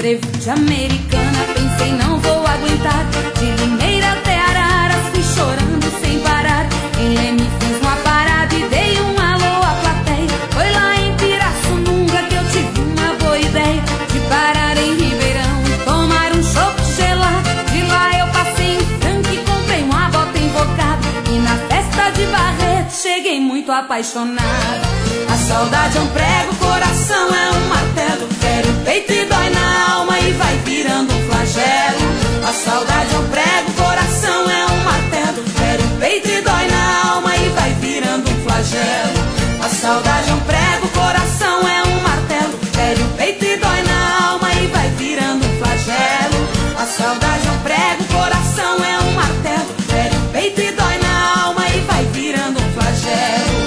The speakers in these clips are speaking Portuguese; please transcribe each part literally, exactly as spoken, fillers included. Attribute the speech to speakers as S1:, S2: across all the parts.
S1: trevo de Americana, pensei não vou aguentar. De Limeira até Araras, fui chorando sem parar. Em Leme fiz uma parada e dei um alô à plateia. Foi lá em Pirassununga que eu tive uma boa ideia de parar em Ribeirão e tomar um chopp gelado. De lá eu passei em Franca e comprei uma bota invocada. E na festa de Barreto cheguei muito apaixonada. A saudade é um prego, o coração é um martelo. Fere o peito e dói na alma e vai virando um flagelo. A saudade é um prego, o coração é um martelo. Fere o peito e dói na alma e vai virando um flagelo. A saudade é um prego, o coração é um martelo. Fere o peito e dói na alma e vai virando um flagelo. A saudade é um prego, o coração é um martelo. Fere o peito e dói na alma e vai virando um flagelo.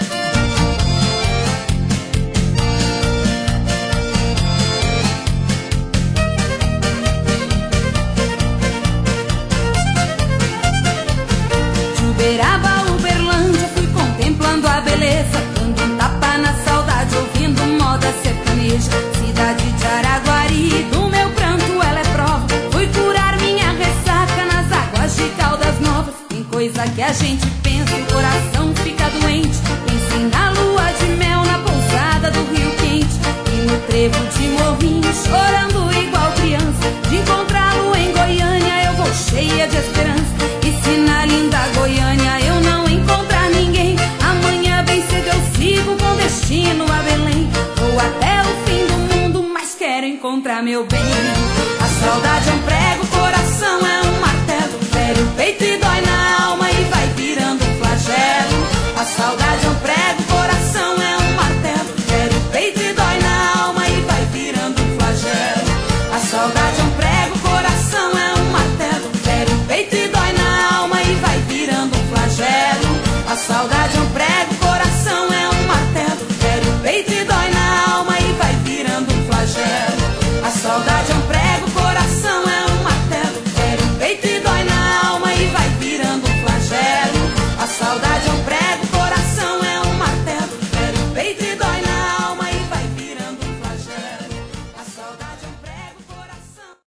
S1: Uberaba, Uberlândia, fui contemplando a beleza, dando um tapa na saudade, ouvindo moda sertaneja. Cidade de Araguari, do meu pranto ela é prova. Fui curar minha ressaca nas águas de Caldas Novas. Tem coisa que a gente pensa e o coração fica doente. Pensei na lua de mel na pousada do Rio Quente e no trevo de Morrinho, chorando igual criança. De encontrá-lo em Goiânia eu vou cheia de esperança. E se na linda Goiânia eu não encontrar ninguém, amanhã bem cedo eu sigo com destino a Belém. Vou até o fim do mundo, mas quero encontrar meu bem.